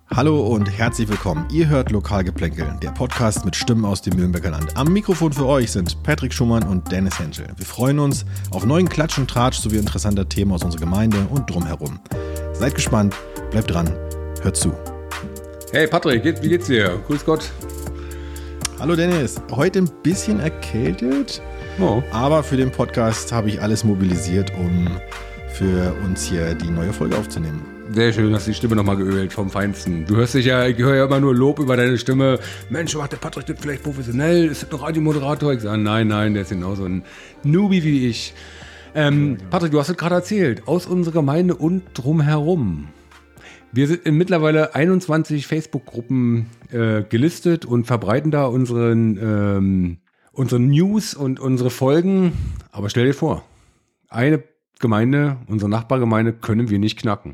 Hallo und herzlich willkommen. Ihr hört Lokalgeplänkel, der Podcast mit Stimmen aus dem Mühlenbecker Land. Am Mikrofon für euch sind Patrick Schumann und Dennis Henschel. Wir freuen uns auf neuen Klatsch und Tratsch sowie interessanter Themen aus unserer Gemeinde und drumherum. Seid gespannt, bleibt dran, hört zu. Hey Patrick, wie geht's dir? Grüß Gott. Hallo Dennis, heute ein bisschen erkältet, aber für den Podcast habe ich alles mobilisiert, um für uns hier die neue Folge aufzunehmen. Sehr schön, hast die Stimme nochmal geölt vom Feinsten. Du hörst dich ja, ich höre ja immer nur Lob über deine Stimme. Mensch, macht der Patrick das vielleicht professionell? Ist das noch Radiomoderator? Ich sage, nein, der ist genauso ein Newbie wie ich. Patrick, du hast es gerade erzählt, aus unserer Gemeinde und drumherum. Wir sind in mittlerweile 21 Facebook-Gruppen gelistet und verbreiten da unsere News und unsere Folgen. Aber stell dir vor, eine Gemeinde, unsere Nachbargemeinde, können wir nicht knacken.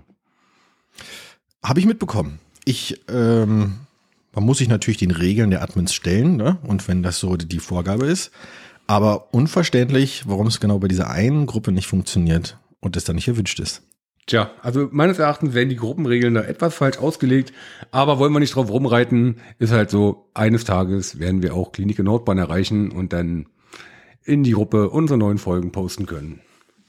Habe ich mitbekommen. Man muss sich natürlich den Regeln der Admins stellen, ne? Und wenn das so die Vorgabe ist. Aber unverständlich, warum es genau bei dieser einen Gruppe nicht funktioniert und es dann nicht erwünscht ist. Tja, also meines Erachtens werden die Gruppenregeln da etwas falsch ausgelegt, aber wollen wir nicht drauf rumreiten, ist halt so, eines Tages werden wir auch Klinik in Nordbahn erreichen und dann in die Gruppe unsere neuen Folgen posten können.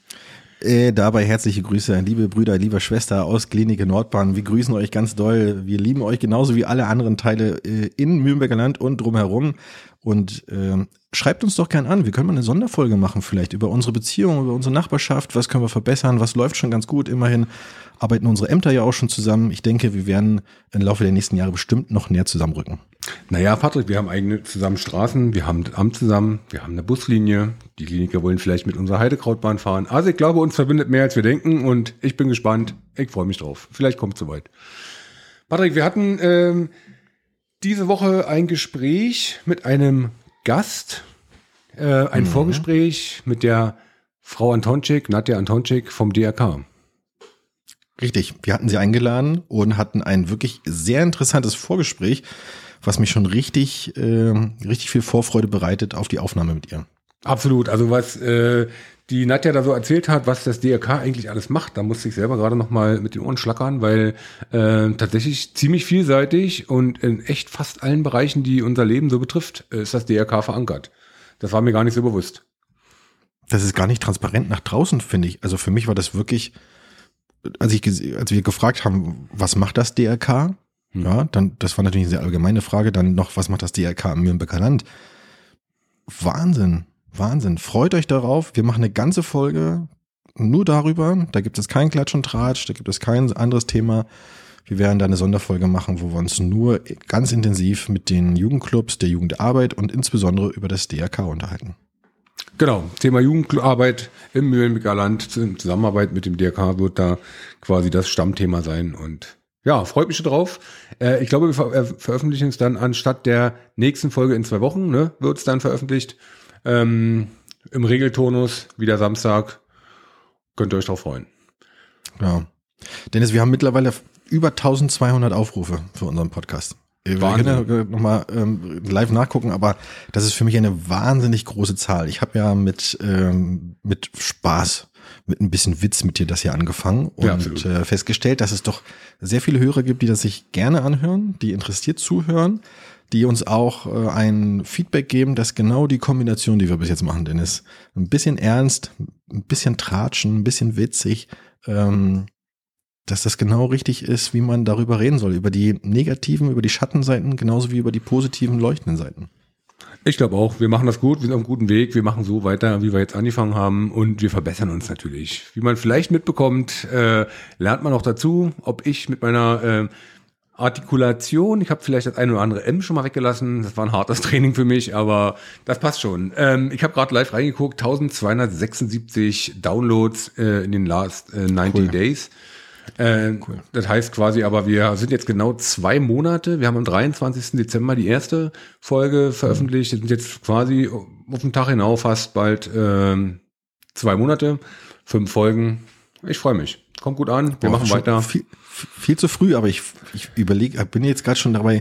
Dabei herzliche Grüße, liebe Brüder, liebe Schwester aus Klinik in Nordbahn. Wir grüßen euch ganz doll. Wir lieben euch genauso wie alle anderen Teile in Mühlenbecker Land und drumherum. Und schreibt uns doch gern an. Wir können mal eine Sonderfolge machen vielleicht über unsere Beziehung, über unsere Nachbarschaft. Was können wir verbessern? Was läuft schon ganz gut? Immerhin arbeiten unsere Ämter ja auch schon zusammen. Ich denke, wir werden im Laufe der nächsten Jahre bestimmt noch näher zusammenrücken. Naja, Patrick, wir haben eigene zusammen Straßen, wir haben das Amt zusammen, wir haben eine Buslinie. Die Kliniker wollen vielleicht mit unserer Heidekrautbahn fahren. Also ich glaube, uns verbindet mehr, als wir denken und ich bin gespannt. Ich freue mich drauf. Vielleicht kommt es soweit. Patrick, wir hatten diese Woche ein Gespräch mit einem Gast, ein Vorgespräch mit der Frau Antonczyk, Nadja Antonczyk vom DRK. Richtig, wir hatten sie eingeladen und hatten ein wirklich sehr interessantes Vorgespräch, was mich schon richtig viel Vorfreude bereitet auf die Aufnahme mit ihr. Absolut, also was die Nadja da so erzählt hat, was das DRK eigentlich alles macht, da musste ich selber gerade nochmal mit den Ohren schlackern, weil tatsächlich ziemlich vielseitig und in echt fast allen Bereichen, die unser Leben so betrifft, ist das DRK verankert. Das war mir gar nicht so bewusst. Das ist gar nicht transparent nach draußen, finde ich. Also für mich war das wirklich, als wir gefragt haben, was macht das DRK? Ja, dann, das war natürlich eine sehr allgemeine Frage. Dann noch, was macht das DRK im Mühlenbecker Land? Wahnsinn. Freut euch darauf. Wir machen eine ganze Folge nur darüber. Da gibt es keinen Klatsch und Tratsch, da gibt es kein anderes Thema. Wir werden da eine Sonderfolge machen, wo wir uns nur ganz intensiv mit den Jugendclubs, der Jugendarbeit und insbesondere über das DRK unterhalten. Genau, Thema Jugendarbeit im Mühlenbecker Land in Zusammenarbeit mit dem DRK wird da quasi das Stammthema sein und ja, freut mich schon drauf. Ich glaube, wir veröffentlichen es dann anstatt der nächsten Folge in 2 Wochen, ne, wird es dann veröffentlicht. Im Regelturnus, wieder Samstag. Könnt ihr euch drauf freuen. Ja. Dennis, wir haben mittlerweile über 1200 Aufrufe für unseren Podcast. Wir können ja nochmal live nachgucken, aber das ist für mich eine wahnsinnig große Zahl. Ich habe ja mit Spaß, mit ein bisschen Witz mit dir das hier angefangen und festgestellt, dass es doch sehr viele Hörer gibt, die das sich gerne anhören, die interessiert zuhören, die uns auch ein Feedback geben, dass genau die Kombination, die wir bis jetzt machen, Dennis, ein bisschen ernst, ein bisschen tratschen, ein bisschen witzig, dass das genau richtig ist, wie man darüber reden soll, über die negativen, über die Schattenseiten, genauso wie über die positiven, leuchtenden Seiten. Ich glaube auch, wir machen das gut, wir sind auf einem guten Weg, wir machen so weiter, wie wir jetzt angefangen haben und wir verbessern uns natürlich. Wie man vielleicht mitbekommt, lernt man auch dazu, ob ich mit meiner Artikulation, ich habe vielleicht das eine oder andere M schon mal weggelassen, das war ein hartes Training für mich, aber das passt schon. Ich habe gerade live reingeguckt, 1276 Downloads in den last 90 Days. Cool. Das heißt quasi, aber wir sind jetzt genau 2 Monate. Wir haben am 23. Dezember die erste Folge veröffentlicht. Wir sind jetzt quasi auf den Tag hinauf fast bald 2 Monate, 5 Folgen. Ich freue mich. Kommt gut an. Wir machen weiter. Viel zu früh, aber ich überlege, bin jetzt gerade schon dabei,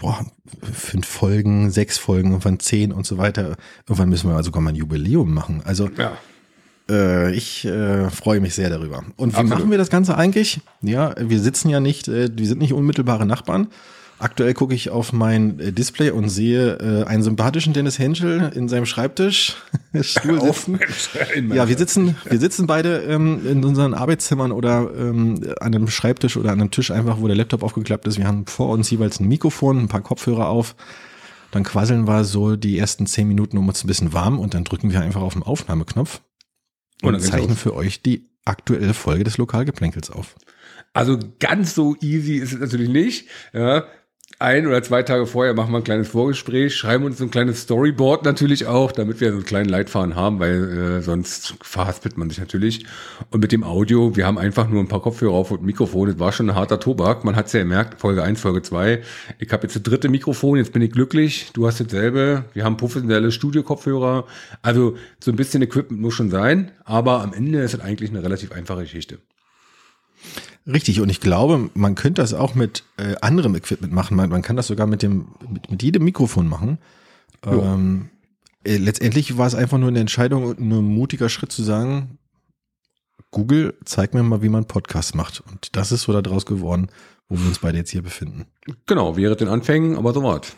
5 Folgen, 6 Folgen, irgendwann 10 und so weiter. Irgendwann müssen wir sogar mal ein Jubiläum machen. Also ja. Ich freue mich sehr darüber. Und wie machen wir das Ganze eigentlich? Ja, wir sitzen ja nicht, wir sind nicht unmittelbare Nachbarn. Aktuell gucke ich auf mein Display und sehe einen sympathischen Dennis Henschel in seinem Schreibtischstuhl sitzen. Ja, wir sitzen beide in unseren Arbeitszimmern oder an einem Schreibtisch oder an einem Tisch einfach, wo der Laptop aufgeklappt ist. Wir haben vor uns jeweils ein Mikrofon, ein paar Kopfhörer auf. Dann quasseln wir so die ersten 10 Minuten um uns ein bisschen warm und dann drücken wir einfach auf den Aufnahmeknopf und zeichnen für euch die aktuelle Folge des Lokalgeplänkels auf. Also ganz so easy ist es natürlich nicht. Ja. 1 oder 2 Tage vorher machen wir ein kleines Vorgespräch, schreiben uns so ein kleines Storyboard natürlich auch, damit wir so einen kleinen Leitfaden haben, weil sonst verhaspelt man sich natürlich. Und mit dem Audio, wir haben einfach nur ein paar Kopfhörer auf und ein Mikrofon. Das war schon ein harter Tobak. Man hat es ja gemerkt, Folge 1, Folge 2. Ich habe jetzt das 3. Mikrofon, jetzt bin ich glücklich. Du hast dasselbe. Wir haben professionelle Studio-Kopfhörer. Also so ein bisschen Equipment muss schon sein, aber am Ende ist es eigentlich eine relativ einfache Geschichte. Richtig, und ich glaube, man könnte das auch mit anderem Equipment machen. Man kann das sogar mit jedem Mikrofon machen. Letztendlich war es einfach nur eine Entscheidung und ein mutiger Schritt zu sagen, Google, zeig mir mal, wie man Podcasts macht. Und das ist so daraus geworden, wo wir uns beide jetzt hier befinden. Genau, wäre den Anfängen, aber so was.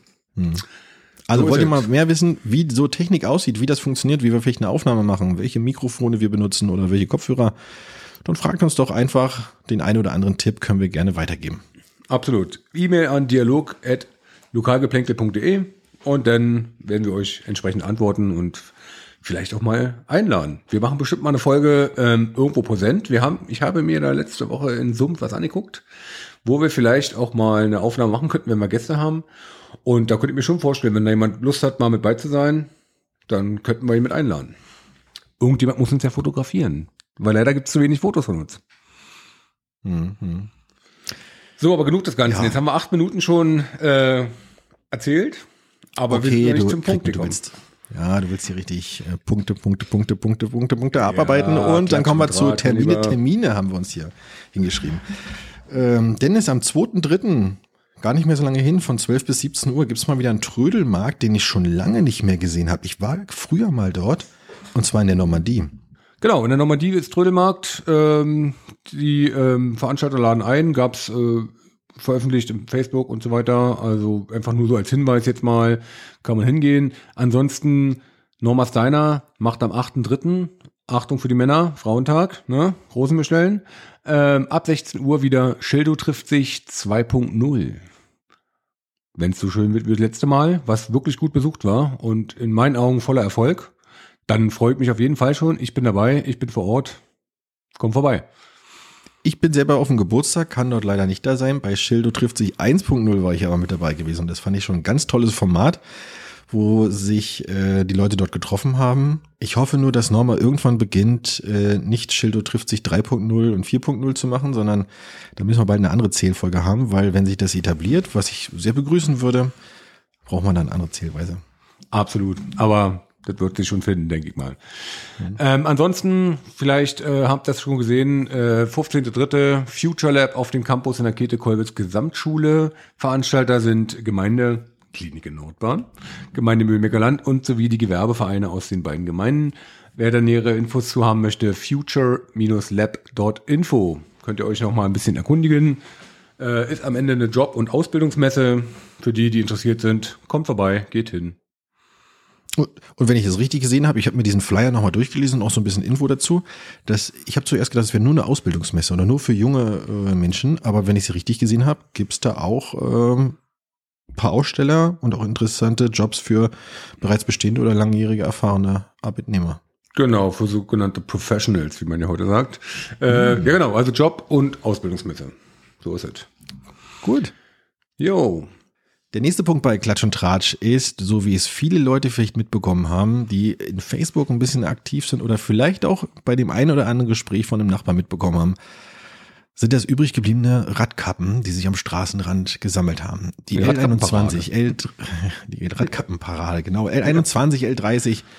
Also wollt ihr mal mehr wissen, wie so Technik aussieht, wie das funktioniert, wie wir vielleicht eine Aufnahme machen, welche Mikrofone wir benutzen oder welche Kopfhörer? Dann fragt uns doch einfach, den einen oder anderen Tipp können wir gerne weitergeben. Absolut. E-Mail an dialog@lokalgeplänkel.de und dann werden wir euch entsprechend antworten und vielleicht auch mal einladen. Wir machen bestimmt mal eine Folge irgendwo präsent. Ich habe mir da letzte Woche in Sumpf was angeguckt, wo wir vielleicht auch mal eine Aufnahme machen könnten, wenn wir Gäste haben. Und da könnte ich mir schon vorstellen, wenn da jemand Lust hat, mal mit bei zu sein, dann könnten wir ihn mit einladen. Irgendjemand muss uns ja fotografieren. Weil leider gibt es zu wenig Fotos von uns. So, aber genug des Ganzen. Ja. Jetzt haben wir 8 Minuten schon erzählt, aber wir sind noch nicht zum Punkt gekommen. Du willst hier richtig Punkte abarbeiten und dann kommen wir zu Termine haben wir uns hier hingeschrieben. Dennis, am 2.3., gar nicht mehr so lange hin, von 12 bis 17 Uhr gibt es mal wieder einen Trödelmarkt, den ich schon lange nicht mehr gesehen habe. Ich war früher mal dort und zwar in der Normandie. Genau, in der Normandie ist Trödelmarkt. Die Veranstalter laden ein, gab's veröffentlicht im Facebook und so weiter. Also einfach nur so als Hinweis jetzt mal, kann man hingehen. Ansonsten Normas Diner macht am 8.3., Achtung für die Männer, Frauentag, ne? Rosen bestellen. Ab 16 Uhr wieder Schildo trifft sich 2.0. Wenn es so schön wird wie das letzte Mal, was wirklich gut besucht war und in meinen Augen voller Erfolg. Dann freut mich auf jeden Fall schon. Ich bin dabei, ich bin vor Ort. Komm vorbei. Ich bin selber auf dem Geburtstag, kann dort leider nicht da sein. Bei Schildo trifft sich 1.0 war ich aber mit dabei gewesen. Und das fand ich schon ein ganz tolles Format, wo sich die Leute dort getroffen haben. Ich hoffe nur, dass Norma irgendwann beginnt, nicht Schildo trifft sich 3.0 und 4.0 zu machen, sondern da müssen wir bald eine andere Zählfolge haben, weil wenn sich das etabliert, was ich sehr begrüßen würde, braucht man dann eine andere Zählweise. Absolut, aber das wird sich schon finden, denke ich mal. Ansonsten, vielleicht habt ihr das schon gesehen, 15.3. Future Lab auf dem Campus in der Käthe-Kollwitz Gesamtschule. Veranstalter sind Gemeinde Klinik in Nordbahn, Gemeinde Mühlmeckerland und sowie die Gewerbevereine aus den beiden Gemeinden. Wer da nähere Infos zu haben möchte, future-lab.info. Könnt ihr euch noch mal ein bisschen erkundigen. Ist am Ende eine Job- und Ausbildungsmesse. Für die, die interessiert sind, kommt vorbei, geht hin. Und wenn ich das richtig gesehen habe, ich habe mir diesen Flyer nochmal durchgelesen und auch so ein bisschen Info dazu, ich habe zuerst gedacht, es wäre nur eine Ausbildungsmesse oder nur für junge Menschen, aber wenn ich es richtig gesehen habe, gibt es da auch ein paar Aussteller und auch interessante Jobs für bereits bestehende oder langjährige erfahrene Arbeitnehmer. Genau, für sogenannte Professionals, wie man ja heute sagt. Ja genau, also Job- und Ausbildungsmesse. So ist es. Gut. Jo. Der nächste Punkt bei Klatsch und Tratsch ist, so wie es viele Leute vielleicht mitbekommen haben, die in Facebook ein bisschen aktiv sind oder vielleicht auch bei dem einen oder anderen Gespräch von einem Nachbarn mitbekommen haben, sind das übrig gebliebene Radkappen, die sich am Straßenrand gesammelt haben. Die L21, die Radkappenparade, genau, L21, L30,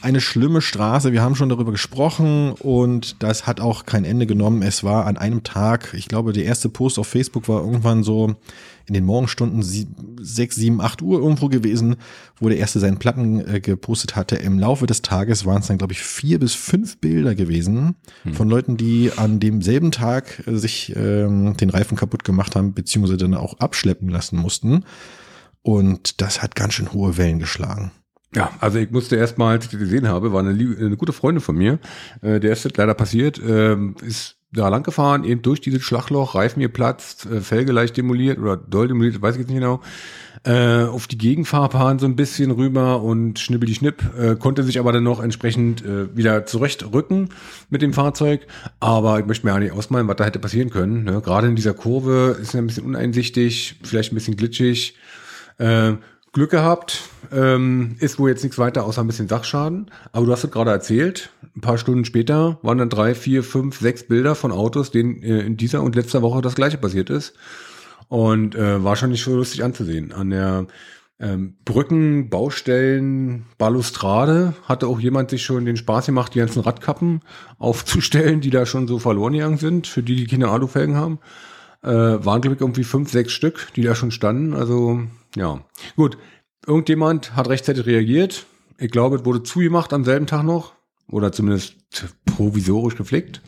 eine schlimme Straße. Wir haben schon darüber gesprochen und das hat auch kein Ende genommen. Es war an einem Tag, ich glaube, der erste Post auf Facebook war irgendwann so in den Morgenstunden 6, 7, 8 Uhr irgendwo gewesen, wo der erste seinen Platten gepostet hatte. Im Laufe des Tages waren es dann, glaube ich, 4 bis 5 Bilder gewesen von Leuten, die an demselben Tag sich den Reifen kaputt gemacht haben, beziehungsweise dann auch abschleppen lassen mussten. Und das hat ganz schön hohe Wellen geschlagen. Ja, also ich musste erst mal, als ich das gesehen habe, war eine gute Freundin von mir, der ist das leider passiert, ist da lang gefahren, eben durch dieses Schlagloch, Reifen geplatzt, Felge leicht demoliert oder doll demoliert, weiß ich jetzt nicht genau, auf die Gegenfahrbahn so ein bisschen rüber und schnippel die Schnipp, konnte sich aber dann noch entsprechend wieder zurechtrücken mit dem Fahrzeug, aber ich möchte mir ja nicht ausmalen, was da hätte passieren können, ne? Gerade in dieser Kurve ist ja ein bisschen uneinsichtig, vielleicht ein bisschen glitschig, Glück gehabt, ist wohl jetzt nichts weiter außer ein bisschen Sachschaden. Aber du hast es gerade erzählt, ein paar Stunden später waren dann 3, 4, 5, 6 Bilder von Autos, denen in dieser und letzter Woche das Gleiche passiert ist. Und war schon nicht so lustig anzusehen. An der Brücken, Baustellen, Balustrade hatte auch jemand sich schon den Spaß gemacht, die ganzen Radkappen aufzustellen, die da schon so verloren gegangen sind, für die keine Alufelgen haben. Waren, glaube ich, irgendwie 5, 6 Stück, die da schon standen. Also, ja. Gut, irgendjemand hat rechtzeitig reagiert. Ich glaube, es wurde zugemacht am selben Tag noch. Oder zumindest provisorisch gepflegt.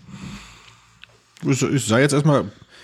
Ich sah jetzt erstmal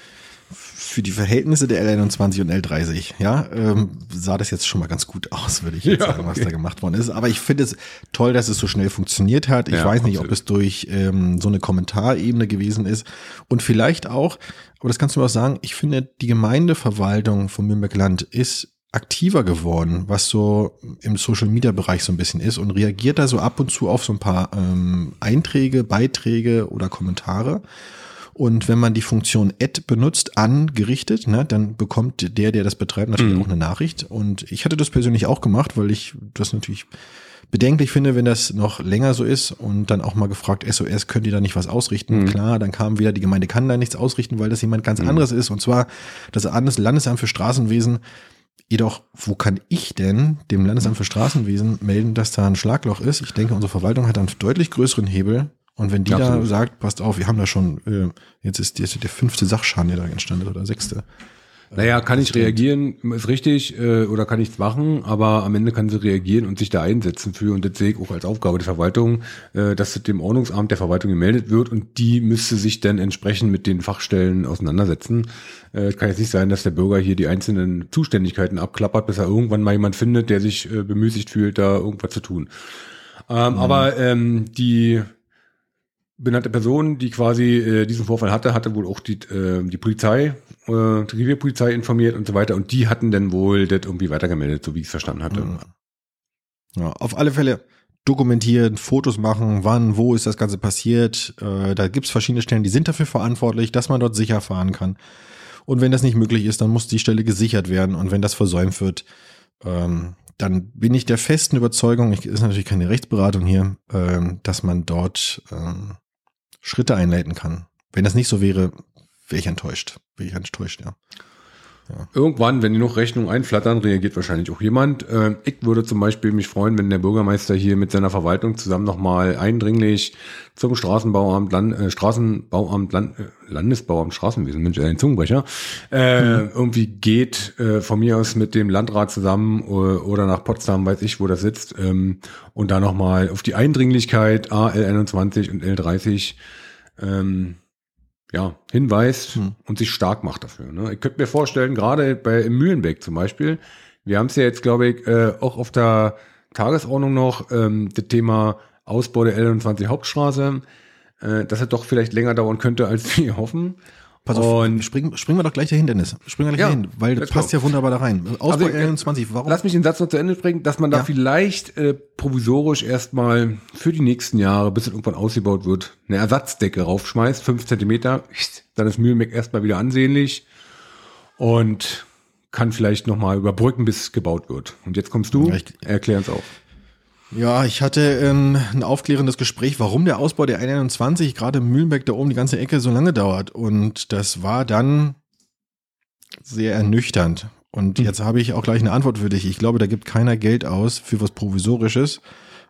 für die Verhältnisse der L21 und L30, ja, sah das jetzt schon mal ganz gut aus, würde ich jetzt sagen, was da gemacht worden ist. Aber ich finde es toll, dass es so schnell funktioniert hat. Ich weiß nicht, ob es durch so eine Kommentarebene gewesen ist und vielleicht auch, aber das kannst du mir auch sagen, ich finde, die Gemeindeverwaltung von Müllenberg-Land ist aktiver geworden, was so im Social-Media-Bereich so ein bisschen ist und reagiert da so ab und zu auf so ein paar Einträge, Beiträge oder Kommentare. Und wenn man die Funktion Add benutzt, angerichtet, ne, dann bekommt der das betreibt, natürlich auch eine Nachricht. Und ich hatte das persönlich auch gemacht, weil ich das natürlich bedenklich finde, wenn das noch länger so ist und dann auch mal gefragt, SOS, könnt ihr da nicht was ausrichten? Klar, dann kam wieder, die Gemeinde kann da nichts ausrichten, weil das jemand ganz anderes ist. Und zwar das Landesamt für Straßenwesen. Jedoch, wo kann ich denn dem Landesamt für Straßenwesen melden, dass da ein Schlagloch ist? Ich denke, unsere Verwaltung hat einen deutlich größeren Hebel. Und wenn die da sagt, passt auf, wir haben da schon, jetzt ist der 5. Sachschaden, der da entstanden ist, oder 6. Naja, kann ich reagieren, ist richtig, oder kann nichts machen, aber am Ende kann sie reagieren und sich da einsetzen für, und das sehe ich auch als Aufgabe der Verwaltung, dass es dem Ordnungsamt der Verwaltung gemeldet wird und die müsste sich dann entsprechend mit den Fachstellen auseinandersetzen. Es kann jetzt nicht sein, dass der Bürger hier die einzelnen Zuständigkeiten abklappert, bis er irgendwann mal jemand findet, der sich bemüßigt fühlt, da irgendwas zu tun. Aber die benannte Person, die quasi diesen Vorfall hatte wohl auch die Polizei, die Revierpolizei informiert und so weiter. Und die hatten dann wohl das irgendwie weitergemeldet, so wie ich es verstanden hatte. Ja, auf alle Fälle dokumentieren, Fotos machen, wann, wo ist das Ganze passiert. Da gibt's verschiedene Stellen, die sind dafür verantwortlich, dass man dort sicher fahren kann. Und wenn das nicht möglich ist, dann muss die Stelle gesichert werden. Und wenn das versäumt wird, dann bin ich der festen Überzeugung, ist natürlich keine Rechtsberatung hier, dass man dort Schritte einleiten kann. Wenn das nicht so wäre, wäre ich enttäuscht. Ja. Irgendwann, wenn die noch Rechnungen einflattern, reagiert wahrscheinlich auch jemand. Ich würde zum Beispiel mich freuen, wenn der Bürgermeister hier mit seiner Verwaltung zusammen nochmal eindringlich zum Straßenbauamt, Landesbauamt, Straßenwesen, Mensch, ein Zungenbrecher, irgendwie geht, von mir aus mit dem Landrat zusammen oder nach Potsdam, weiß ich, wo das sitzt, und da nochmal auf die Eindringlichkeit L21 und L30 hinweist und sich stark macht dafür. Ne? Ich könnte mir vorstellen, gerade im Mühlenbeck zum Beispiel, wir haben es ja jetzt, glaube ich, auch auf der Tagesordnung noch, das Thema Ausbau der L21 Hauptstraße, dass es doch vielleicht länger dauern könnte, als wir hoffen. Pass auf, springen wir doch gleich dahin, Dennis. Springen wir gleich dahin, weil das passt ja wunderbar da rein. Ausbau L21, warum? Lass mich den Satz noch zu Ende bringen, dass man da vielleicht provisorisch erstmal für die nächsten Jahre, bis es irgendwann ausgebaut wird, eine Ersatzdecke raufschmeißt, 5 Zentimeter, dann ist Mühlenbeck erstmal wieder ansehnlich und kann vielleicht nochmal überbrücken, bis es gebaut wird. Und jetzt kommst du, erklär uns auf. Ja, ich hatte ein aufklärendes Gespräch, warum der Ausbau der N21 gerade im Mühlenbeck da oben die ganze Ecke so lange dauert. Und das war dann sehr ernüchternd. Und jetzt habe ich auch gleich eine Antwort für dich. Ich glaube, da gibt keiner Geld aus für was Provisorisches,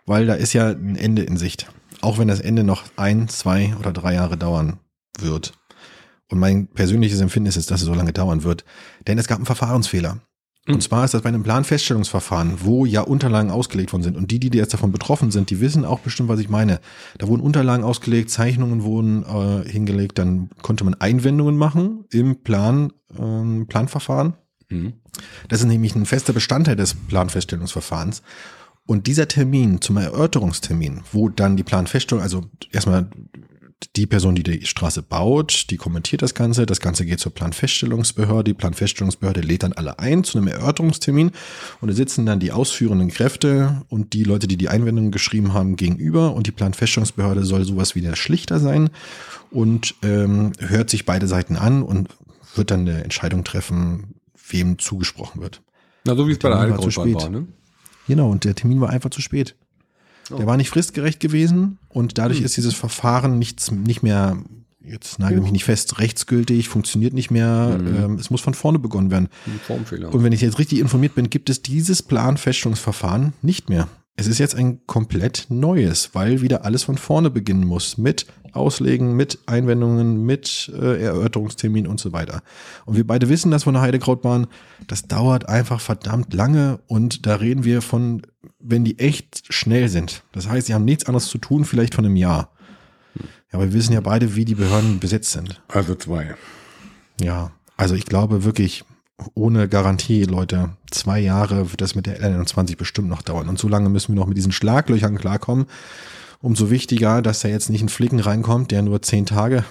weil da ist ja ein Ende in Sicht. Auch wenn das Ende noch 1, 2 oder 3 Jahre dauern wird. Und mein persönliches Empfinden ist, dass es so lange dauern wird. Denn es gab einen Verfahrensfehler. Und zwar ist das bei einem Planfeststellungsverfahren, wo ja Unterlagen ausgelegt worden sind. Und die jetzt davon betroffen sind, die wissen auch bestimmt, was ich meine. Da wurden Unterlagen ausgelegt, Zeichnungen wurden hingelegt, dann konnte man Einwendungen machen im Planverfahren. Das ist nämlich ein fester Bestandteil des Planfeststellungsverfahrens. Und dieser Termin zum Erörterungstermin, wo dann die Planfeststellung, also erstmal die Person, die Straße baut, die kommentiert das Ganze geht zur Planfeststellungsbehörde, die Planfeststellungsbehörde lädt dann alle ein zu einem Erörterungstermin und da sitzen dann die ausführenden Kräfte und die Leute, die die Einwendungen geschrieben haben, gegenüber und die Planfeststellungsbehörde soll sowas wie der Schlichter sein und hört sich beide Seiten an und wird dann eine Entscheidung treffen, wem zugesprochen wird. Na, so wie es bei der Heidekrautbahn war, ne? Genau, und der Termin war einfach zu spät. Der war nicht fristgerecht gewesen und dadurch ist dieses Verfahren nicht mehr, jetzt nagel mich nicht fest, rechtsgültig, funktioniert nicht mehr, es muss von vorne begonnen werden. Formfehler. Und wenn ich jetzt richtig informiert bin, gibt es dieses Planfeststellungsverfahren nicht mehr. Es ist jetzt ein komplett neues, weil wieder alles von vorne beginnen muss, mit Auslegen, mit Einwendungen, mit Erörterungstermin und so weiter. Und wir beide wissen das von der Heidekrautbahn, das dauert einfach verdammt lange und da reden wir von, wenn die echt schnell sind. Das heißt, sie haben nichts anderes zu tun, vielleicht von einem Jahr. Ja, aber wir wissen ja beide, wie die Behörden besetzt sind. Also 2. Ja, also ich glaube wirklich, ohne Garantie, Leute, 2 Jahre wird das mit der L21 bestimmt noch dauern. Und so lange müssen wir noch mit diesen Schlaglöchern klarkommen. Umso wichtiger, dass da jetzt nicht ein Flicken reinkommt, der nur 10 Tage,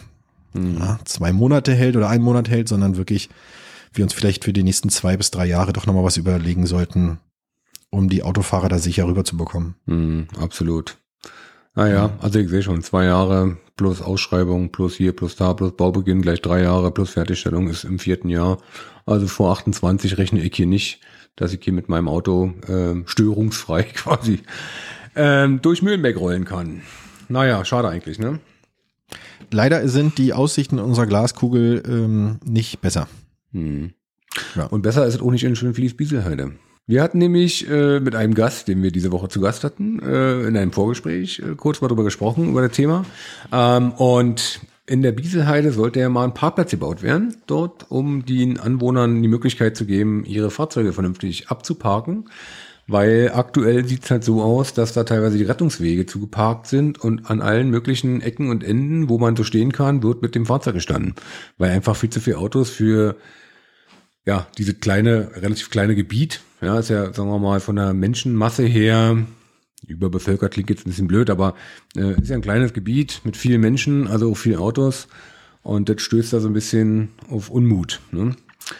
2 Monate hält oder 1 Monat hält, sondern wirklich wir uns vielleicht für die nächsten 2 bis 3 Jahre doch nochmal was überlegen sollten, um die Autofahrer da sicher rüberzubekommen. Absolut. Naja, also ich sehe schon, 2 Jahre plus Ausschreibung, plus hier, plus da, plus Baubeginn, gleich 3 Jahre, plus Fertigstellung ist im 4. Jahr. Also vor 28 rechne ich hier nicht, dass ich hier mit meinem Auto störungsfrei quasi durch Mühlenberg rollen kann. Naja, schade eigentlich, ne? Leider sind die Aussichten unserer Glaskugel nicht besser. Ja. Und besser ist es auch nicht in Schönfließ-Bieselheide. Wir hatten nämlich mit einem Gast, den wir diese Woche zu Gast hatten, in einem Vorgespräch kurz mal drüber gesprochen, über das Thema. Und in der Bieselheide sollte ja mal ein Parkplatz gebaut werden, dort, um den Anwohnern die Möglichkeit zu geben, ihre Fahrzeuge vernünftig abzuparken. Weil aktuell sieht es halt so aus, dass da teilweise die Rettungswege zugeparkt sind und an allen möglichen Ecken und Enden, wo man so stehen kann, wird mit dem Fahrzeug gestanden. Weil einfach viel zu viele Autos für ja diese relativ kleine Gebiet, ja, ist ja, sagen wir mal, von der Menschenmasse her, überbevölkert klingt jetzt ein bisschen blöd, aber ist ja ein kleines Gebiet mit vielen Menschen, also auch vielen Autos und das stößt da so ein bisschen auf Unmut. Ne?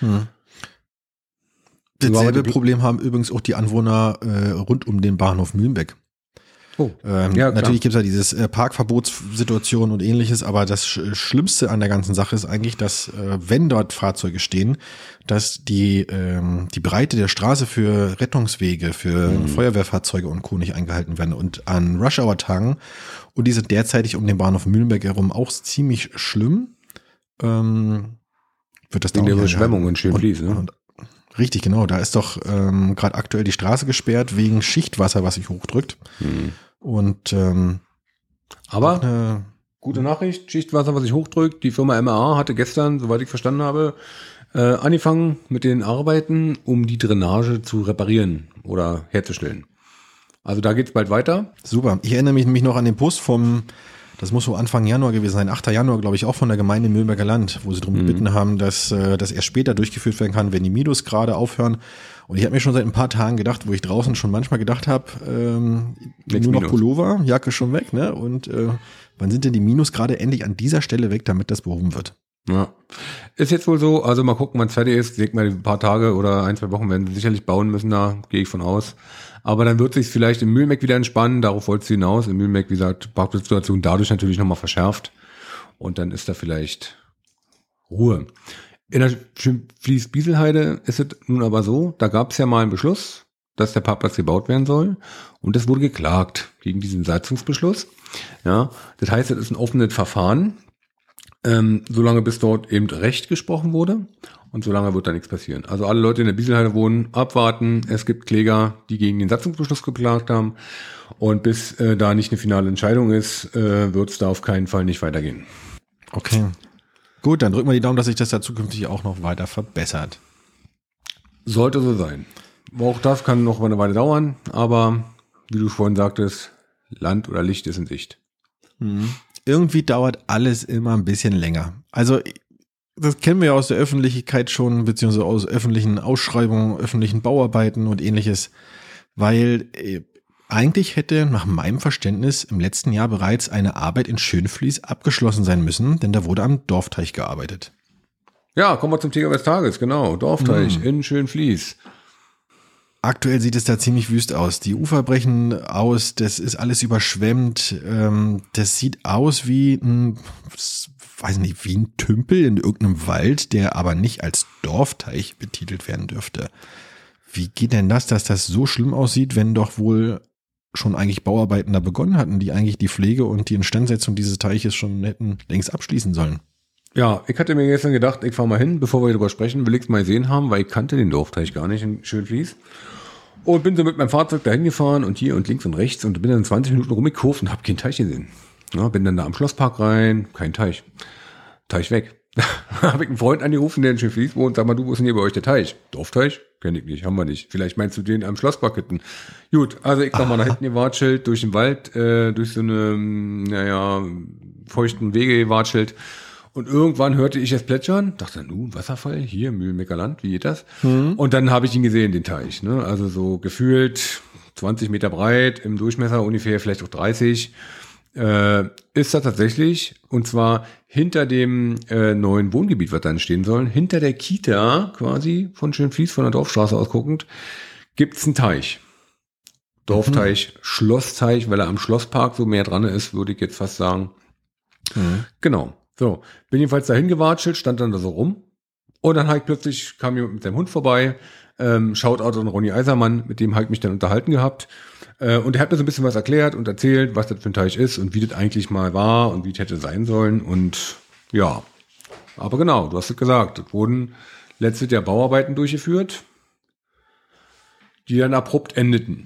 Dasselbe Problem haben übrigens auch die Anwohner rund um den Bahnhof Mühlenbeck. Ja, natürlich gibt es ja dieses Parkverbotssituation und ähnliches, aber das Schlimmste an der ganzen Sache ist eigentlich, dass wenn dort Fahrzeuge stehen, dass die Breite der Straße für Rettungswege, für Feuerwehrfahrzeuge und Co. nicht eingehalten werden. Und an Rush-Hour-Tagen, und die sind derzeitig um den Bahnhof Mühlenbeck herum auch ziemlich schlimm, wird das dann wegen der Überschwemmung in Schönfließ, ne? Richtig, genau. Da ist doch gerade aktuell die Straße gesperrt wegen Schichtwasser, was sich hochdrückt. Und aber gute Nachricht, Schichtwasser, was sich hochdrückt. Die Firma MRA hatte gestern, soweit ich verstanden habe, angefangen mit den Arbeiten, um die Drainage zu reparieren oder herzustellen. Also da geht's bald weiter. Super. Ich erinnere mich nämlich noch an den Post das muss so Anfang Januar gewesen sein, 8. Januar, glaube ich, auch von der Gemeinde Mühlenberger Land, wo sie darum gebeten haben, dass das erst später durchgeführt werden kann, wenn die Minusgrade aufhören. Und ich habe mir schon seit ein paar Tagen gedacht, wo ich draußen schon manchmal gedacht habe, nur noch Pullover, Jacke schon weg, ne? Und wann sind denn die Minusgrade endlich an dieser Stelle weg, damit das behoben wird? Ja, ist jetzt wohl so, also mal gucken, wann es fertig ist. Ich denke mal, ein paar Tage oder 1, 2 Wochen werden sie sicherlich bauen müssen, da gehe ich von aus. Aber dann wird sich vielleicht im Mühlenbeck wieder entspannen, darauf wolltest du hinaus. Im Mühlenbeck, wie gesagt, Parkplatzsituation dadurch natürlich nochmal verschärft. Und dann ist da vielleicht Ruhe. In der Schönfließ-Bieselheide ist es nun aber so, da gab es ja mal einen Beschluss, dass der Parkplatz gebaut werden soll. Und das wurde geklagt gegen diesen Satzungsbeschluss. Ja, das heißt, es ist ein offenes Verfahren, solange bis dort eben Recht gesprochen wurde. Und solange wird da nichts passieren. Also alle Leute in der Bieselheide wohnen, abwarten. Es gibt Kläger, die gegen den Satzungsbeschluss geklagt haben. Und bis da nicht eine finale Entscheidung ist, wird es da auf keinen Fall nicht weitergehen. Okay. Gut, dann drücken wir die Daumen, dass sich das da zukünftig auch noch weiter verbessert. Sollte so sein. Auch das kann noch eine Weile dauern, aber wie du vorhin sagtest, Land oder Licht ist in Sicht. Irgendwie dauert alles immer ein bisschen länger. Also das kennen wir ja aus der Öffentlichkeit schon, beziehungsweise aus öffentlichen Ausschreibungen, öffentlichen Bauarbeiten und ähnliches, weil eigentlich hätte nach meinem Verständnis im letzten Jahr bereits eine Arbeit in Schönfließ abgeschlossen sein müssen, denn da wurde am Dorfteich gearbeitet. Ja, kommen wir zum Thema des Tages, genau, Dorfteich in Schönfließ. Aktuell sieht es da ziemlich wüst aus. Die Ufer brechen aus, das ist alles überschwemmt. Das sieht aus wie wie ein Tümpel in irgendeinem Wald, der aber nicht als Dorfteich betitelt werden dürfte. Wie geht denn das, dass das so schlimm aussieht, wenn doch wohl schon eigentlich Bauarbeiten da begonnen hatten, die eigentlich die Pflege und die Instandsetzung dieses Teiches schon hätten längst abschließen sollen? Ja, ich hatte mir gestern gedacht, ich fahre mal hin, bevor wir darüber sprechen, will ich es mal gesehen haben, weil ich kannte den Dorfteich gar nicht in Schönfließ. Und bin so mit meinem Fahrzeug dahin gefahren und hier und links und rechts und bin dann 20 Minuten rumgekurvt und habe keinen Teich gesehen. Ja, bin dann da am Schlosspark rein, kein Teich. Teich weg. Habe ich einen Freund angerufen, der in Schönfließ wohnt, sag mal, du, wo ist denn hier bei euch der Teich? Dorfteich? Kenn ich nicht, haben wir nicht. Vielleicht meinst du den am Schlosspark hinten. Gut, also ich nochmal nach hinten gewatschelt, durch den Wald, durch so eine, feuchten Wege gewatschelt. Und irgendwann hörte ich es plätschern, dachte dann, Wasserfall, hier, Mühlenmeckerland, wie geht das? Und dann habe ich ihn gesehen, den Teich, ne? Also so gefühlt 20 Meter breit, im Durchmesser ungefähr, vielleicht auch 30, ist da tatsächlich, und zwar hinter dem neuen Wohngebiet, was da entstehen soll, hinter der Kita quasi von Schönfließ, von der Dorfstraße aus guckend, gibt's einen Teich. Dorfteich, Schlossteich, weil er am Schlosspark so mehr dran ist, würde ich jetzt fast sagen. Genau. So, bin jedenfalls dahin gewatschelt, stand dann da so rum und dann kam jemand mit seinem Hund vorbei, Shoutout an Ronny Eisermann, mit dem habe ich mich dann unterhalten gehabt und er hat mir so ein bisschen was erklärt und erzählt, was das für ein Teich ist und wie das eigentlich mal war und wie es hätte sein sollen und ja, aber genau, du hast es gesagt, es wurden letztes Jahr Bauarbeiten durchgeführt, die dann abrupt endeten.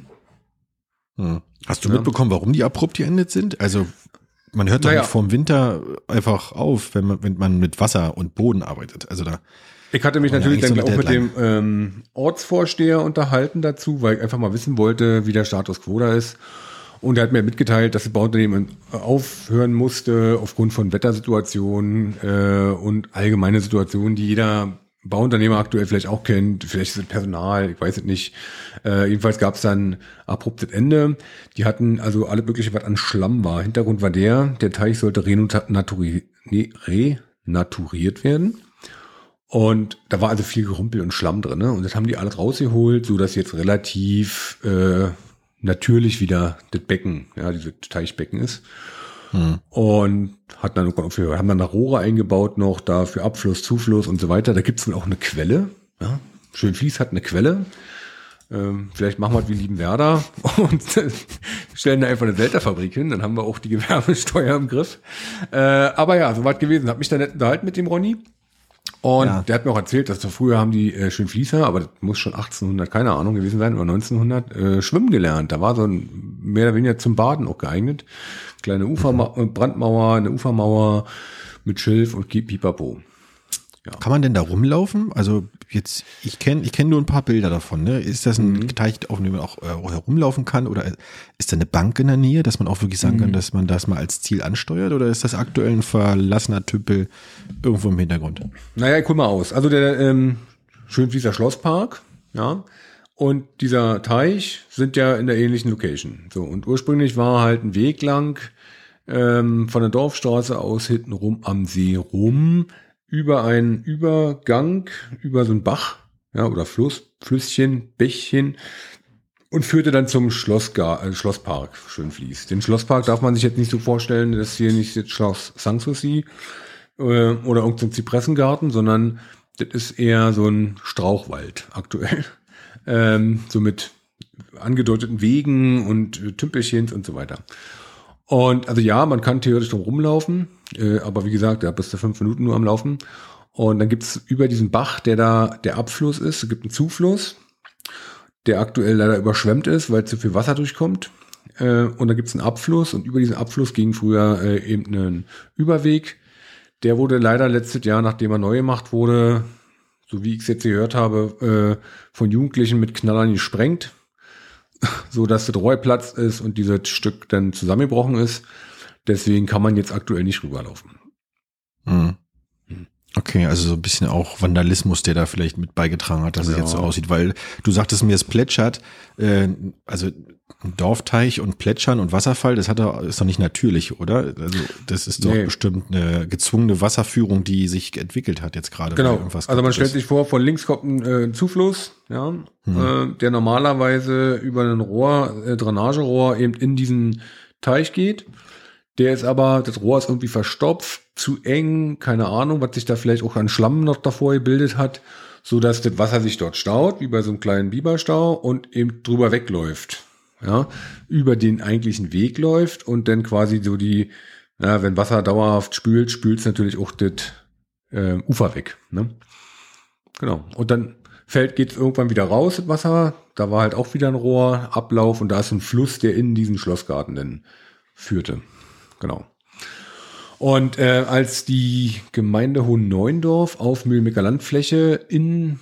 Hast du mitbekommen, warum die abrupt geendet sind? Also man hört doch nicht vorm Winter einfach auf, wenn man mit Wasser und Boden arbeitet. Also da. Ich hatte mich natürlich dann auch mit dem Ortsvorsteher unterhalten dazu, weil ich einfach mal wissen wollte, wie der Status quo da ist. Und er hat mir mitgeteilt, dass das Bauunternehmen aufhören musste aufgrund von Wettersituationen und allgemeine Situationen, die jeder Bauunternehmer aktuell vielleicht auch kennt, vielleicht ist es Personal, ich weiß es nicht. Jedenfalls gab es dann abruptes Ende. Die hatten also alle mögliche, was an Schlamm war. Hintergrund war der Teich sollte renaturiert werden. Und da war also viel Gerumpel und Schlamm drin. Ne? Und das haben die alles rausgeholt, so dass jetzt relativ natürlich wieder das Becken, ja, dieses Teichbecken ist. Und haben dann Rohre eingebaut noch da für Abfluss, Zufluss und so weiter. Da gibt's wohl auch eine Quelle. Ja? Schönfließ hat eine Quelle. Vielleicht machen wir es wie Liebenwerda und stellen da einfach eine Delta-Fabrik hin. Dann haben wir auch die Gewerbesteuer im Griff. Aber ja, so was gewesen. Hab mich da nett unterhalten mit dem Ronny. Und der hat mir auch erzählt, dass früher haben die Schönfließer, aber das muss schon 1800, keine Ahnung gewesen sein, oder 1900, schwimmen gelernt. Da war so ein mehr oder weniger zum Baden auch geeignet. Kleine Brandmauer, eine Ufermauer mit Schilf und Pipapo. Ja. Kann man denn da rumlaufen? Also jetzt, ich kenn nur ein paar Bilder davon. Ne? Ist das ein Teich, auf dem man auch herumlaufen kann? Oder ist da eine Bank in der Nähe, dass man auch wirklich sagen kann, dass man das mal als Ziel ansteuert? Oder ist das aktuell ein verlassener Tümpel irgendwo im Hintergrund? Naja, ich hol mal aus. Also der Schönfließer Schlosspark, ja, und dieser Teich sind ja in der ähnlichen Location. So, und ursprünglich war halt ein Weg lang von der Dorfstraße aus hinten rum am See rum, über einen Übergang, über so einen Bach, ja, oder Flüsschen, Bächchen und führte dann zum Schlosspark Schönfließ. Den Schlosspark darf man sich jetzt nicht so vorstellen, das ist hier nicht das Schloss Sanssouci oder irgendein Zypressengarten, sondern das ist eher so ein Strauchwald aktuell. So mit angedeuteten Wegen und Tümpelchens und so weiter. Und also ja, man kann theoretisch drum rumlaufen, aber wie gesagt, da bist du 5 Minuten nur am Laufen. Und dann gibt's über diesen Bach, der da der Abfluss ist, es gibt einen Zufluss, der aktuell leider überschwemmt ist, weil zu viel Wasser durchkommt. Und da gibt's einen Abfluss und über diesen Abfluss ging früher eben ein Überweg. Der wurde leider letztes Jahr, nachdem er neu gemacht wurde, so wie ich es jetzt gehört habe, von Jugendlichen mit Knallern gesprengt, so dass das Rohr geplatzt ist und dieses Stück dann zusammengebrochen ist. Deswegen kann man jetzt aktuell nicht rüberlaufen. Mhm. Okay, also so ein bisschen auch Vandalismus, der da vielleicht mit beigetragen hat, dass es jetzt so aussieht, weil du sagtest mir, es plätschert, also ein Dorfteich und Plätschern und Wasserfall, ist doch nicht natürlich, oder? Also das ist doch bestimmt eine gezwungene Wasserführung, die sich entwickelt hat jetzt gerade. Genau, also man stellt sich vor, von links kommt ein Zufluss, ja, der normalerweise über ein Rohr, Drainagerohr eben in diesen Teich geht. Der ist aber, das Rohr ist irgendwie verstopft, zu eng, keine Ahnung, was sich da vielleicht auch an Schlamm noch davor gebildet hat, so dass das Wasser sich dort staut, wie bei so einem kleinen Biberstau und eben drüber wegläuft, ja, über den eigentlichen Weg läuft und dann quasi so wenn Wasser dauerhaft spült es natürlich auch das Ufer weg, ne? Genau. Und dann geht es irgendwann wieder raus, das Wasser, da war halt auch wieder ein Rohrablauf und da ist ein Fluss, der in diesen Schlossgarten dann führte. Genau. Und als die Gemeinde Hohenneuendorf auf Mühlenbecker Landfläche in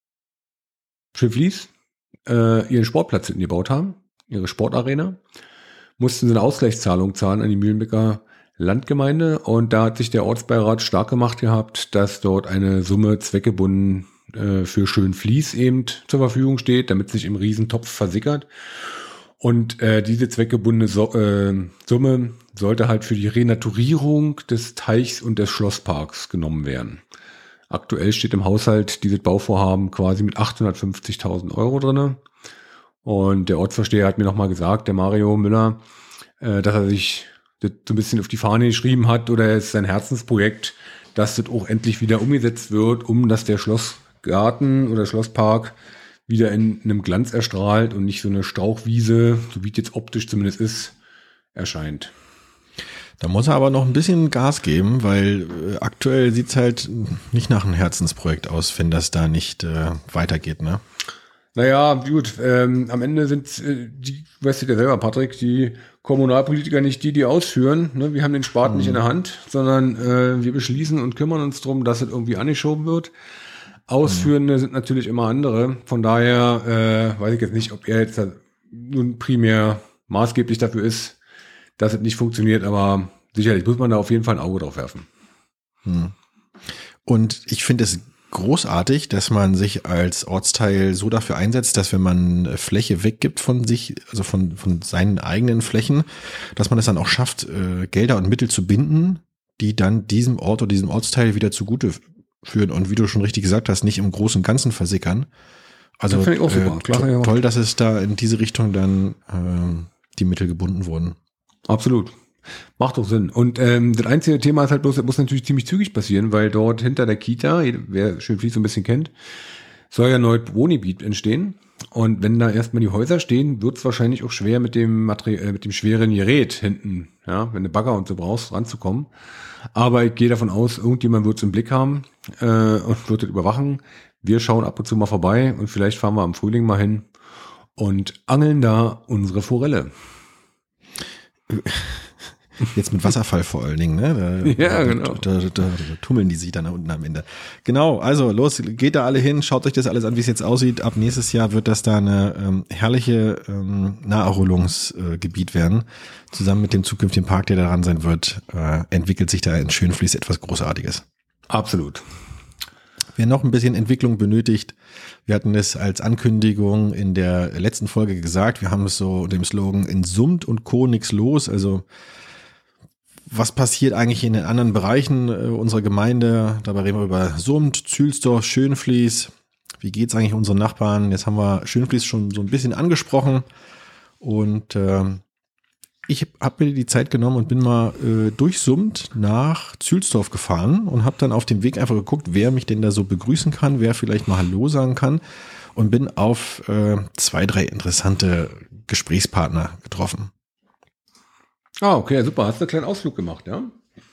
Schönfließ ihren Sportplatz hinten gebaut haben, ihre Sportarena, mussten sie eine Ausgleichszahlung zahlen an die Mühlenbecker Landgemeinde und da hat sich der Ortsbeirat stark gemacht gehabt, dass dort eine Summe zweckgebunden für Schönfließ eben zur Verfügung steht, damit sich im Riesentopf versickert. Und diese zweckgebundene Summe sollte halt für die Renaturierung des Teichs und des Schlossparks genommen werden. Aktuell steht im Haushalt dieses Bauvorhaben quasi mit 850.000 Euro drinne. Und der Ortsvorsteher hat mir nochmal gesagt, der Mario Müller, dass er sich das so ein bisschen auf die Fahne geschrieben hat oder es ist sein Herzensprojekt, dass das auch endlich wieder umgesetzt wird, dass der Schlossgarten oder Schlosspark wieder in einem Glanz erstrahlt und nicht so eine Strauchwiese, so wie es jetzt optisch zumindest ist, erscheint. Da muss er aber noch ein bisschen Gas geben, weil aktuell sieht's halt nicht nach einem Herzensprojekt aus, wenn das da nicht weitergeht, ne? Naja, gut, am Ende sind die, weißt du ja selber, Patrick, die Kommunalpolitiker nicht die ausführen, ne? Wir haben den Spaten nicht in der Hand, sondern wir beschließen und kümmern uns drum, dass es irgendwie angeschoben wird. Ausführende sind natürlich immer andere. Von daher weiß ich jetzt nicht, ob er jetzt nun primär maßgeblich dafür ist, dass es nicht funktioniert, aber sicherlich muss man da auf jeden Fall ein Auge drauf werfen. Und ich finde es großartig, dass man sich als Ortsteil so dafür einsetzt, dass wenn man Fläche weggibt von sich, also von seinen eigenen Flächen, dass man es dann auch schafft, Gelder und Mittel zu binden, die dann diesem Ort oder diesem Ortsteil wieder zugute führen und wie du schon richtig gesagt hast, nicht im Großen und Ganzen versickern. Also das ich auch super. Klar, toll, dass es da in diese Richtung dann die Mittel gebunden wurden. Absolut. Macht doch Sinn. Und das einzige Thema ist halt bloß, das muss natürlich ziemlich zügig passieren, weil dort hinter der Kita, wer Schönfließ so ein bisschen kennt, soll ja ein neues Wohngebiet entstehen. Und wenn da erstmal die Häuser stehen, wird es wahrscheinlich auch schwer mit dem schweren Gerät hinten, ja, wenn du Bagger und so brauchst, ranzukommen. Aber ich gehe davon aus, irgendjemand wird es im Blick haben und wird das überwachen. Wir schauen ab und zu mal vorbei und vielleicht fahren wir im Frühling mal hin und angeln da unsere Forelle. Jetzt mit Wasserfall vor allen Dingen, ne? Genau. Da tummeln die sich dann da unten am Ende. Genau, also los, geht da alle hin, schaut euch das alles an, wie es jetzt aussieht. Ab nächstes Jahr wird das da eine herrliche Naherholungsgebiet werden. Zusammen mit dem zukünftigen Park, der daran sein wird, entwickelt sich da in Schönfließ etwas Großartiges. Absolut. Wer noch ein bisschen Entwicklung benötigt, wir hatten es als Ankündigung in der letzten Folge gesagt, wir haben es so unter dem Slogan in Summt und Co. nix los, also was passiert eigentlich in den anderen Bereichen unserer Gemeinde? Dabei reden wir über Summt, Zühlsdorf, Schönfließ. Wie geht's eigentlich unseren Nachbarn? Jetzt haben wir Schönfließ schon so ein bisschen angesprochen. Und ich habe mir die Zeit genommen und bin mal durch Summt nach Zühlsdorf gefahren und habe dann auf dem Weg einfach geguckt, wer mich denn da so begrüßen kann, wer vielleicht mal Hallo sagen kann. Und bin auf 2, 3 interessante Gesprächspartner getroffen. Ah, okay, super. Hast du einen kleinen Ausflug gemacht, ja?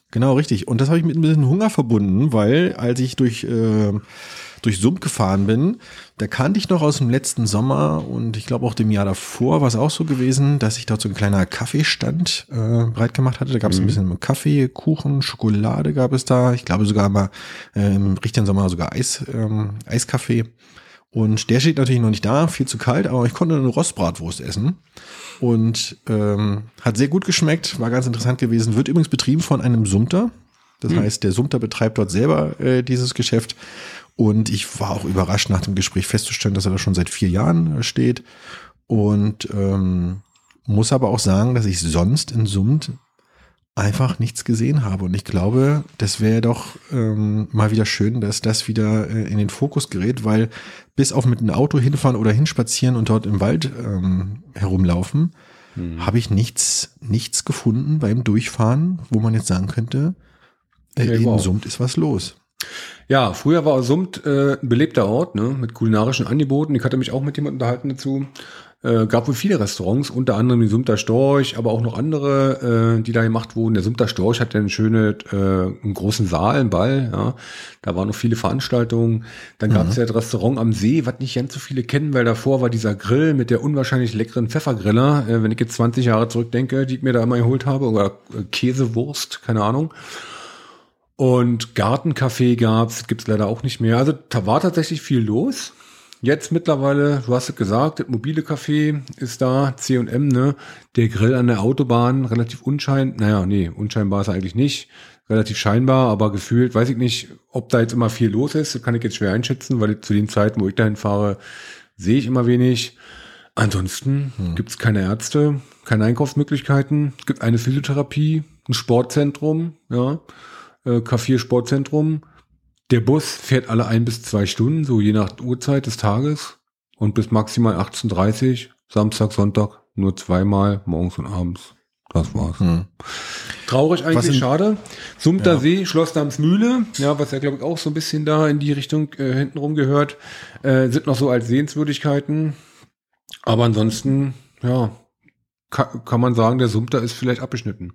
Genau, richtig. Und das habe ich mit ein bisschen Hunger verbunden, weil als ich durch Sump gefahren bin, da kannte ich noch aus dem letzten Sommer und ich glaube auch dem Jahr davor war es auch so gewesen, dass ich dort so ein kleiner Kaffeestand breit gemacht hatte. Da gab es ein bisschen Kaffee, Kuchen, Schokolade gab es da. Ich glaube sogar mal im richtigen Sommer sogar Eiskaffee. Und der steht natürlich noch nicht da, viel zu kalt, aber ich konnte eine Rostbratwurst essen und hat sehr gut geschmeckt, war ganz interessant gewesen. Wird übrigens betrieben von einem Sumpter. Das heißt, der Sumpter betreibt dort selber dieses Geschäft. Und ich war auch überrascht, nach dem Gespräch festzustellen, dass er da schon seit 4 Jahren steht. Und muss aber auch sagen, dass ich sonst in Sumpt einfach nichts gesehen habe. Und ich glaube, das wäre doch mal wieder schön, dass das wieder in den Fokus gerät, weil bis auf mit einem Auto hinfahren oder hinspazieren und dort im Wald herumlaufen, habe ich nichts gefunden beim Durchfahren, wo man jetzt sagen könnte, in Sumpt ist was los. Ja, früher war Sumpt ein belebter Ort, ne, mit kulinarischen Angeboten. Ich hatte mich auch mit jemandem unterhalten dazu. Gab wohl viele Restaurants, unter anderem die Sumpter Storch, aber auch noch andere, die da gemacht wurden. Der Sumpter Storch hat ja einen großen Saal, einen Ball, ja. Da waren noch viele Veranstaltungen. Dann gab es ja das Restaurant am See, was nicht ganz so viele kennen, weil davor war dieser Grill mit der unwahrscheinlich leckeren Pfeffergriller, wenn ich jetzt 20 Jahre zurückdenke, die ich mir da immer geholt habe, oder Käsewurst, keine Ahnung. Und Gartencafé gibt's leider auch nicht mehr. Also da war tatsächlich viel los. Jetzt mittlerweile, du hast es gesagt, das mobile Café ist da, C&M, ne? Der Grill an der Autobahn, relativ unscheinbar ist er eigentlich nicht. Relativ scheinbar, aber gefühlt, weiß ich nicht, ob da jetzt immer viel los ist. Das kann ich jetzt schwer einschätzen, weil zu den Zeiten, wo ich dahin fahre, sehe ich immer wenig. Ansonsten gibt's keine Ärzte, keine Einkaufsmöglichkeiten. Es gibt eine Physiotherapie, ein Sportzentrum, ja. Café Sportzentrum. Der Bus fährt alle 1 bis 2 Stunden, so je nach Uhrzeit des Tages. Und bis maximal 18:30 Uhr, Samstag, Sonntag, nur 2-mal, morgens und abends. Das war's. Traurig eigentlich, schade. Sumpter See, Schloss Damsmühle, ja, was ja glaube ich auch so ein bisschen da in die Richtung hintenrum gehört, sind noch so als Sehenswürdigkeiten. Aber ansonsten, ja, kann man sagen, der Sumpter ist vielleicht abgeschnitten.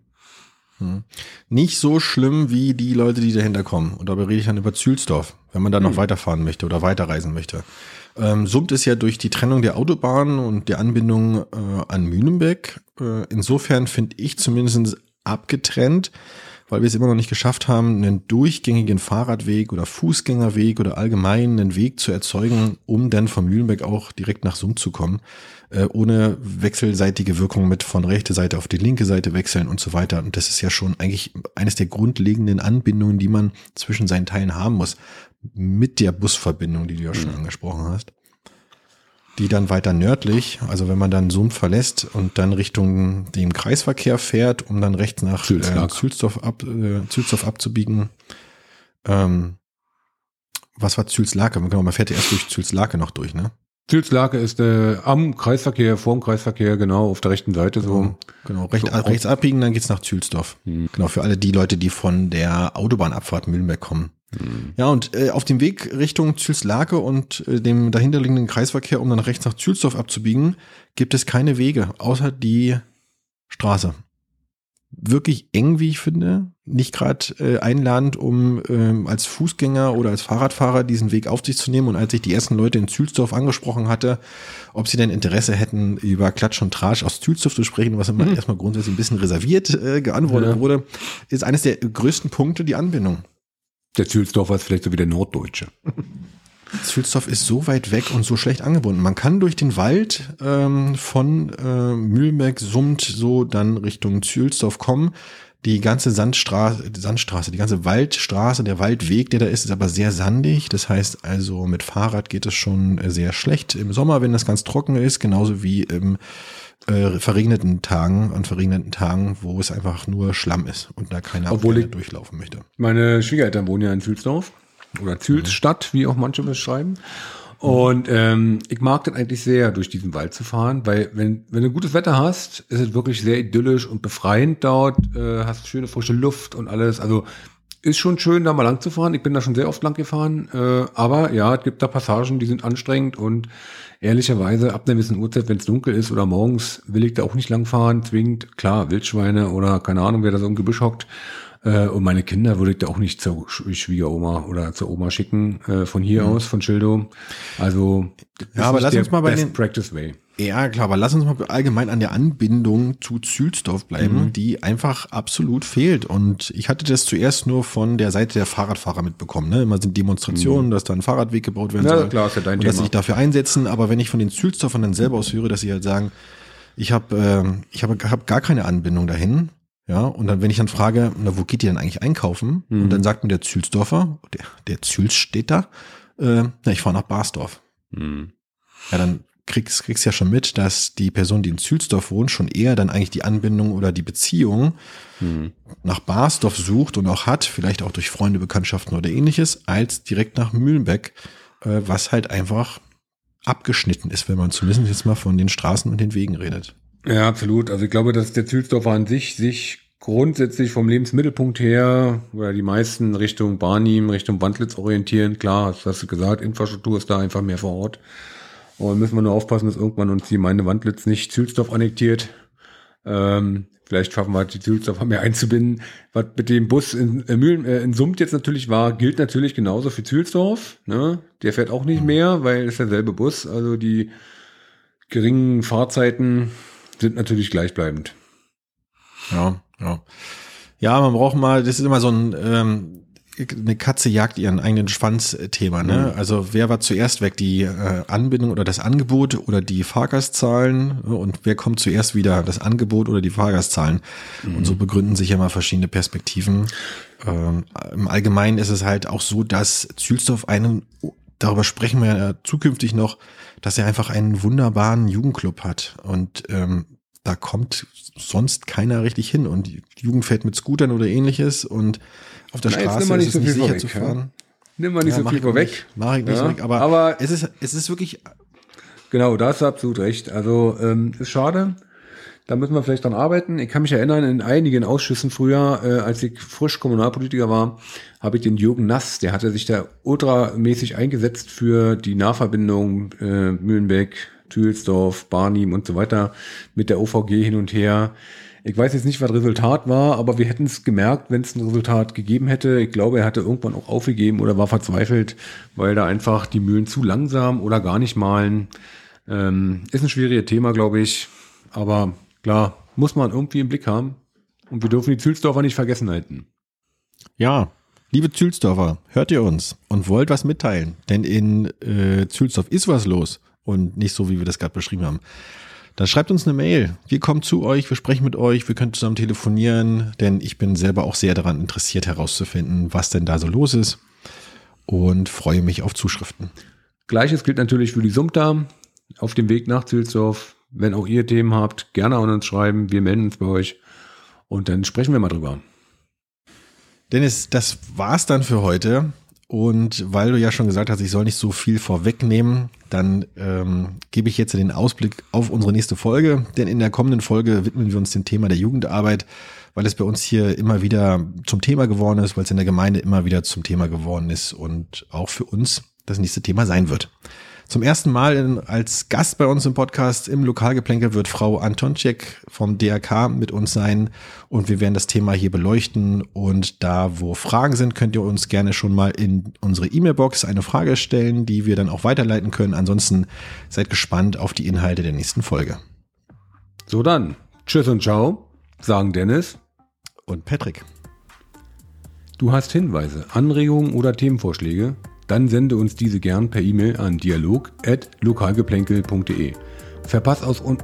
Nicht so schlimm wie die Leute, die dahinter kommen. Und dabei rede ich dann über Zühlsdorf, wenn man da noch weiterfahren möchte oder weiterreisen möchte. Sumpt ist ja durch die Trennung der Autobahn und der Anbindung an Mühlenbeck insofern, finde ich, zumindest abgetrennt, weil wir es immer noch nicht geschafft haben, einen durchgängigen Fahrradweg oder Fußgängerweg oder allgemein einen Weg zu erzeugen, um dann von Mühlenbeck auch direkt nach Sumpt zu kommen, ohne wechselseitige Wirkung mit von rechter Seite auf die linke Seite wechseln und so weiter. Und das ist ja schon eigentlich eines der grundlegenden Anbindungen, die man zwischen seinen Teilen haben muss, mit der Busverbindung, die du ja schon angesprochen hast. Die dann weiter nördlich, also wenn man dann Sumpt verlässt und dann Richtung dem Kreisverkehr fährt, um dann rechts nach Zühlsdorf abzubiegen. Was war Zühlslake? Genau, man fährt ja erst durch Zühlslake noch durch, ne? Zühlslake ist am Kreisverkehr, vorm Kreisverkehr, genau, auf der rechten Seite so. Genau, rechts abbiegen, dann geht's nach Zühlsdorf. Genau, für alle die Leute, die von der Autobahnabfahrt Mühlenbeck kommen. Ja, und auf dem Weg Richtung Zühlslake und dem dahinterliegenden Kreisverkehr, um dann rechts nach Zühlsdorf abzubiegen, gibt es keine Wege, außer die Straße. Wirklich eng, wie ich finde, nicht gerade einladend, um als Fußgänger oder als Fahrradfahrer diesen Weg auf sich zu nehmen. Und als ich die ersten Leute in Zühlsdorf angesprochen hatte, ob sie denn Interesse hätten, über Klatsch und Tratsch aus Zühlsdorf zu sprechen, was immer erstmal grundsätzlich ein bisschen reserviert geantwortet wurde, ist eines der größten Punkte die Anbindung. Der Zühlsdorfer ist vielleicht so wie der Norddeutsche. Zühlsdorf ist so weit weg und so schlecht angebunden. Man kann durch den Wald von Mühlenbeck, Sumpt, so dann Richtung Zühlsdorf kommen. Die ganze Sandstraße, die ganze Waldstraße, der Waldweg, der da ist aber sehr sandig. Das heißt also, mit Fahrrad geht es schon sehr schlecht im Sommer, wenn das ganz trocken ist, genauso wie im an verregneten Tagen, wo es einfach nur Schlamm ist und da keiner durchlaufen möchte. Meine Schwiegereltern wohnen ja in Zühlsdorf oder Zühlstadt, wie auch manche beschreiben. Und ich mag das eigentlich sehr, durch diesen Wald zu fahren, weil wenn du gutes Wetter hast, ist es wirklich sehr idyllisch und befreiend dort, hast schöne frische Luft und alles. Also ist schon schön, da mal lang zu fahren. Ich bin da schon sehr oft lang gefahren, aber ja, es gibt da Passagen, die sind anstrengend und ehrlicherweise ab einer gewissen Uhrzeit, wenn es dunkel ist oder morgens, will ich da auch nicht lang fahren, zwingend. Klar, Wildschweine oder keine Ahnung, wer da so im Gebüsch hockt. Und meine Kinder würde ich da auch nicht zur Schwiegeroma oder zur Oma schicken, von hier aus, von Schildow. Also, ja, aber lass uns mal bei Best Practice Way. Ja, klar, aber lass uns mal allgemein an der Anbindung zu Zühlsdorf bleiben, die einfach absolut fehlt. Und ich hatte das zuerst nur von der Seite der Fahrradfahrer mitbekommen. Ne? Immer sind Demonstrationen, dass da ein Fahrradweg gebaut werden soll. Klar, ist ja dein und Thema. dass sie sich dafür einsetzen. Aber wenn ich von den Zühlsdorfern dann selber aus höre, dass sie halt sagen, ich hab gar keine Anbindung dahin. Ja, und dann, wenn ich dann frage, na, wo geht ihr denn eigentlich einkaufen? Und dann sagt mir der Zühlsdorfer, der Züls steht da, ich fahre nach Barsdorf. Ja, dann kriegst ja schon mit, dass die Person, die in Zühlsdorf wohnt, schon eher dann eigentlich die Anbindung oder die Beziehung nach Barsdorf sucht und auch hat, vielleicht auch durch Freunde, Bekanntschaften oder ähnliches, als direkt nach Mühlenbeck, was halt einfach abgeschnitten ist, wenn man zumindest jetzt mal von den Straßen und den Wegen redet. Ja, absolut. Also ich glaube, dass der Zühlsdorfer an sich grundsätzlich vom Lebensmittelpunkt her, oder die meisten Richtung Barnim, Richtung Wandlitz orientieren. Klar, das hast du gesagt, Infrastruktur ist da einfach mehr vor Ort. Und müssen wir nur aufpassen, dass irgendwann uns die Gemeinde Wandlitz nicht Zühlsdorf annektiert. Vielleicht schaffen wir die Zühlsdorfer mehr einzubinden. Was mit dem Bus in Summt jetzt natürlich war, gilt natürlich genauso für Zühlsdorf. Ne? Der fährt auch nicht mehr, weil es derselbe Bus. Also die geringen Fahrzeiten sind natürlich gleichbleibend. Ja. Ja, man braucht mal, das ist immer so eine Katze jagt ihren eigenen Schwanz-Thema, ne? Also wer war zuerst weg, die Anbindung oder das Angebot oder die Fahrgastzahlen, und wer kommt zuerst wieder, das Angebot oder die Fahrgastzahlen? Und so begründen sich ja mal verschiedene Perspektiven. Im Allgemeinen ist es halt auch so, dass Zühlsdorf darüber sprechen wir ja zukünftig noch, dass er einfach einen wunderbaren Jugendclub hat und da kommt sonst keiner richtig hin und die Jugend fährt mit Scootern oder ähnliches und auf der Straße ist es nicht sicher zu fahren. Nimm mal nicht so viel vorweg. Mach ich nicht so weg, aber es ist wirklich... Genau, da hast du absolut recht. Also ist schade, da müssen wir vielleicht dran arbeiten. Ich kann mich erinnern, in einigen Ausschüssen früher, als ich frisch Kommunalpolitiker war, habe ich den Jürgen Nass, der hatte sich da ultramäßig eingesetzt für die Nahverbindung Mühlenbeck, Zühlsdorf, Barnim und so weiter mit der OVG hin und her. Ich weiß jetzt nicht, was das Resultat war, aber wir hätten es gemerkt, wenn es ein Resultat gegeben hätte. Ich glaube, er hatte irgendwann auch aufgegeben oder war verzweifelt, weil da einfach die Mühlen zu langsam oder gar nicht mahlen. Ist ein schwieriges Thema, glaube ich. Aber klar, muss man irgendwie im Blick haben. Und wir dürfen die Zühlsdorfer nicht vergessen halten. Ja, liebe Zühlsdorfer, hört ihr uns und wollt was mitteilen? Denn in Zühlsdorf ist was los. Und nicht so, wie wir das gerade beschrieben haben. Dann schreibt uns eine Mail. Wir kommen zu euch, wir sprechen mit euch, wir können zusammen telefonieren, denn ich bin selber auch sehr daran interessiert herauszufinden, was denn da so los ist und freue mich auf Zuschriften. Gleiches gilt natürlich für die Sumpter auf dem Weg nach Zühlsdorf. Wenn auch ihr Themen habt, gerne an uns schreiben, wir melden uns bei euch und dann sprechen wir mal drüber. Dennis, das war's dann für heute. Und weil du ja schon gesagt hast, ich soll nicht so viel vorwegnehmen, dann gebe ich jetzt den Ausblick auf unsere nächste Folge. Denn in der kommenden Folge widmen wir uns dem Thema der Jugendarbeit, weil es bei uns hier immer wieder zum Thema geworden ist, weil es in der Gemeinde immer wieder zum Thema geworden ist und auch für uns das nächste Thema sein wird. Zum ersten Mal als Gast bei uns im Podcast im Lokalgeplänkel wird Frau Antonczek vom DRK mit uns sein und wir werden das Thema hier beleuchten und da, wo Fragen sind, könnt ihr uns gerne schon mal in unsere E-Mail-Box eine Frage stellen, die wir dann auch weiterleiten können. Ansonsten seid gespannt auf die Inhalte der nächsten Folge. So dann, tschüss und ciao, sagen Dennis und Patrick. Du hast Hinweise, Anregungen oder Themenvorschläge? Dann sende uns diese gern per E-Mail an dialog@lokalgeplänkel.de. Verpass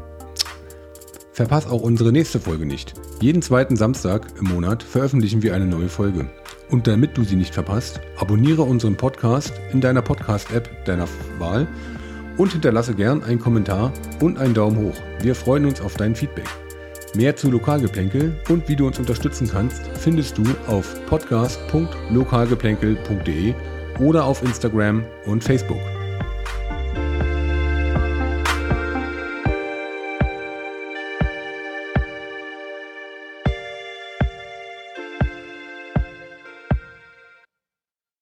auch unsere nächste Folge nicht. Jeden zweiten Samstag im Monat veröffentlichen wir eine neue Folge. Und damit du sie nicht verpasst, abonniere unseren Podcast in deiner Podcast-App deiner Wahl und hinterlasse gern einen Kommentar und einen Daumen hoch. Wir freuen uns auf dein Feedback. Mehr zu Lokalgeplänkel und wie du uns unterstützen kannst, findest du auf podcast.lokalgeplänkel.de oder auf Instagram und Facebook.